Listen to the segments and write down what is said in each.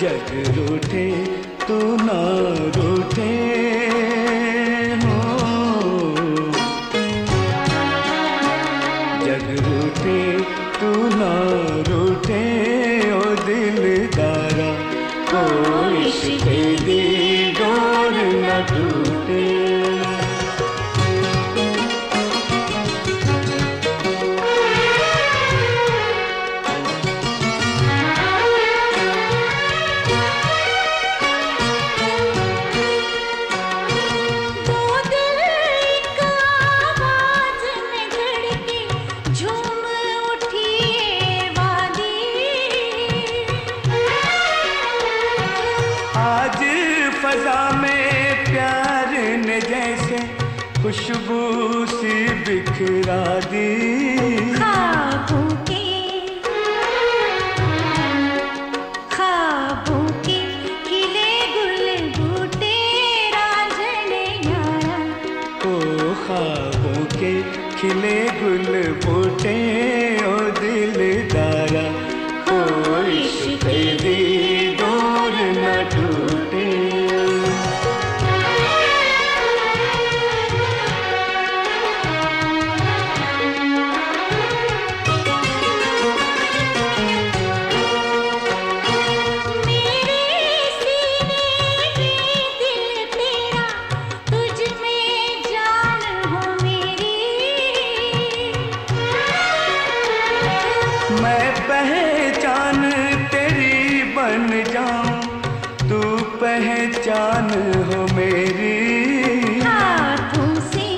जग रूठे तू ना रूठे हो, जग रूठे तू ना रूठे ओ दिलदारा, ओ इश्क़ दी डोर न टूटे। आज फजा में प्यार ने जैसे खुशबू सी बिखरा दी, ख्वाबों के खिले गुल बूटे रांझन यारा, ओ ख्वाबों के खिले गुल बूटे ओ दिलदारा, ओ इश्क़ दी डोर न टूटे। मैं पहचान तेरी बन जाऊं, तू पहचान हो मेरी। हाथों से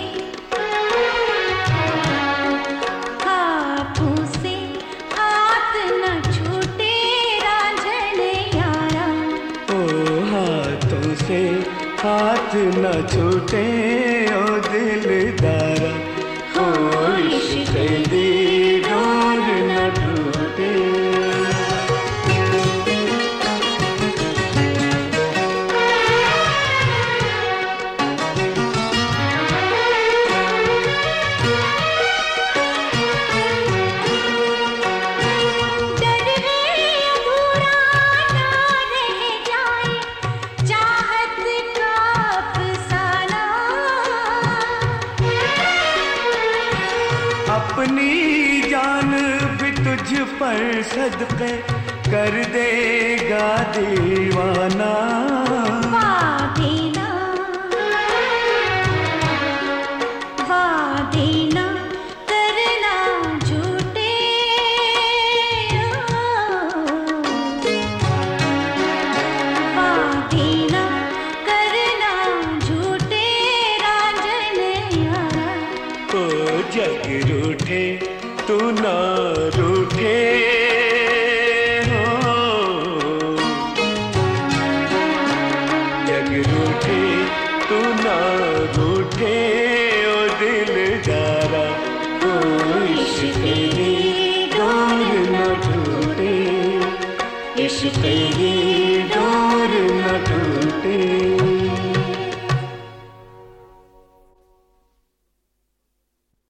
हाथ न छूटे रांझन यारा, ओ हाथों से हाथ न छूटे ओ दिलदारा, ओ इश्क़ दी डोर न टूटे। अपनी जान भी तुझ पर सदक़े कर देगा दीवाना, वादे ना करना झूठे, वादे ना करना झूठे रांझन यारा, ओ जग रूठे तू ना रूठे हो, जग रूठे तू ना रूठे ओ दिलदारा, ओ इश्क़ दी डोर न टूटे, इश्क़ दी